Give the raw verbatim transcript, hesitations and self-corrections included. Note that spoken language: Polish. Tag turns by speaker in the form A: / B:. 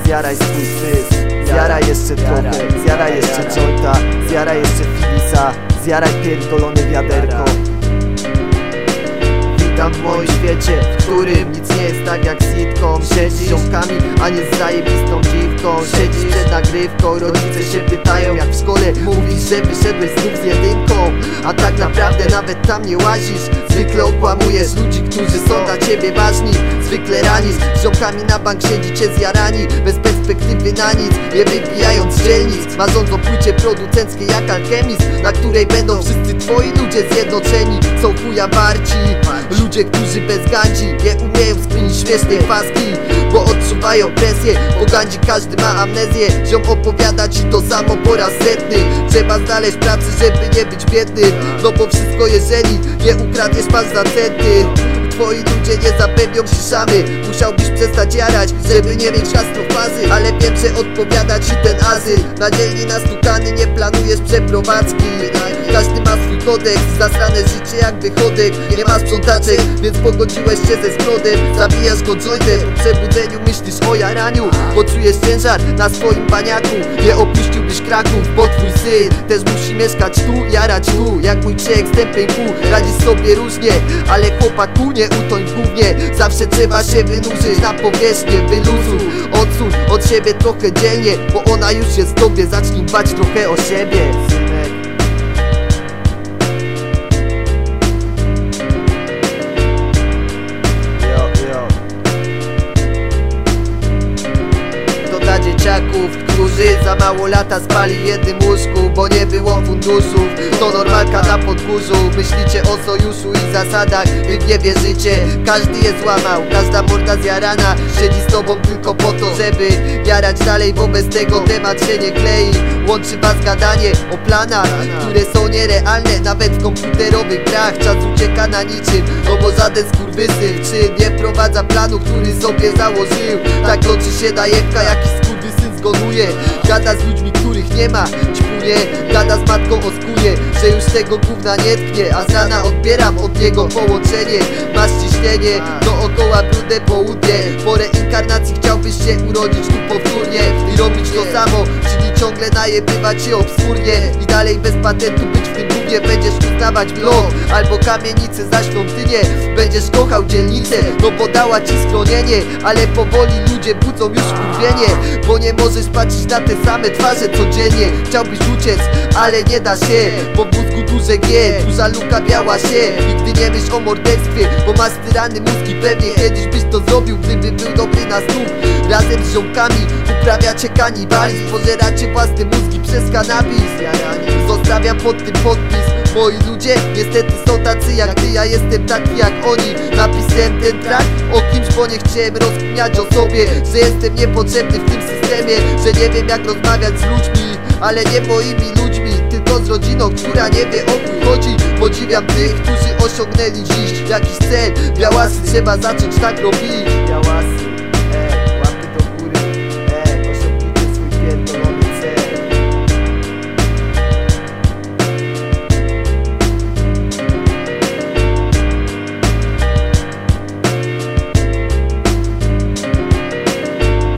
A: zjaraj swój syf. Zjaraj jeszcze trochę, zjaraj jeszcze jointa, zjaraj jeszcze filisa, zjaraj pierdolone wiaderko. Witam w moim świecie, w którym nic nie jest tak jak sitcom. Siedzisz z ziomkami, a nie z zajebistą dziwką. Siedzisz przed nagrywką, rodzice się pytają jak w szkole. Mówisz, że wyszedłeś znów z jedynką, a tak naprawdę nawet tam nie łazisz. Zwykle okłamujesz ludzi, którzy są dla ciebie ważni. Zwykle ranisz, z ziomkami na bank siedzicie zjarani, bez perspektywy na nic, nie wypijając z dzielnic. Marząc o płycie producenckiej jak alchemizm, na której będą wszyscy twoi ludzie zjednoczeni. Są chuja warci ludzie, którzy bez gandzi nie umieją spinić śmiesznej paski, bo odczuwają presję. Po gandzi każdy ma amnezję. Ziom opowiada ci to samo po raz setny. Trzeba znaleźć pracę, żeby nie być biednym, no bo wszystko jeżeli nie ukradniesz masz za centy. Twoi ludzie nie zapewnią ci szamy. Musiałbyś przestać jarać, żeby nie mieć gastrofazy. Ale wiem, że odpowiada ci ten azyl. Na dzielni nastukany nie planujesz przeprowadzki. Każdy ma swój kodeks, zasrane życie jak wychodek. Nie ma sprzątaczek, więc pogodziłeś się ze skrodem. Zabijasz go jointem, po przebudzeniu myślisz o jaraniu, bo czujesz ciężar na swoim baniaku. Nie opuściłbyś Kraków, bo twój syn też musi mieszkać tu, jarać tu. Jak mój człowiek z tempem pół, radzisz sobie różnie, ale chłopaku nie utoń w gównie. Zawsze trzeba się wynurzyć na powierzchnię. Wyluzuj, odsuń od siebie trochę dzielnie, bo ona już jest w tobie. Zacznij dbać trochę o siebie. Dla dzieciaków, którzy za mało lata spali w jednym łóżku, bo nie było funduszów. To normalka na podgórzu. Myślicie o sojuszu i zasadach, wy nie wierzycie. Każdy je złamał, każda morda zjarana siedzi z tobą tylko po to, żeby jarać dalej, bo bez tego temat się nie klei. Łączy was gadanie o planach, które są nierealne nawet w komputerowych grach. Czas ucieka na niczym, no bo żaden skurwysyn czy nie wprowadza planu, który sobie założył. Tak toczy się dajewka, jakiś skurwysyn zgonuje. Gada z ludźmi, których nie ma, ćpuje. Gada z matką o skórie, że już tego gówna nie tknie, a z rana odbieram od niego połączenie. Masz ciśnienie, dookoła brudne południe. Po reinkarnacji chciałbyś się urodzić tu powtórnie i robić to samo, czyli ciągle najebywać się obskurnie i dalej bez patentu być w tym gównie. Będziesz uznawać blok albo kamienicę za świątynię. Będziesz kochał dzielnicę, no bo dała ci schronienie. Ale powoli ludzie budzą już wkurwienie, bo nie możesz patrzeć na te same twarze codziennie. Chciałbyś uciec, ale nie da się, bo w mózgu duże G, duża luka biała się. Nigdy nie myśl o morderstwie, bo masz tyrany mózgi. Pewnie kiedyś byś to zrobił, gdyby był dobry na stół. Razem z ziomkami uprawiacie kanibalizm, pożeracie własne mózgi przez kanabis. Zostawiam pod tym podpis. Moi ludzie niestety są tacy jak ty, ja jestem taki jak oni. Napisałem ten track o kimś, bo nie chciałem rozkminiać o sobie, że jestem niepotrzebny w tym systemie, że nie wiem jak rozmawiać z ludźmi, ale nie moimi ludźmi, tylko z rodziną, która nie wie o chuj chodzi. Podziwiam tych, którzy osiągnęli dziś jakiś cel. Białasy trzeba zacząć tak robić. Białasy.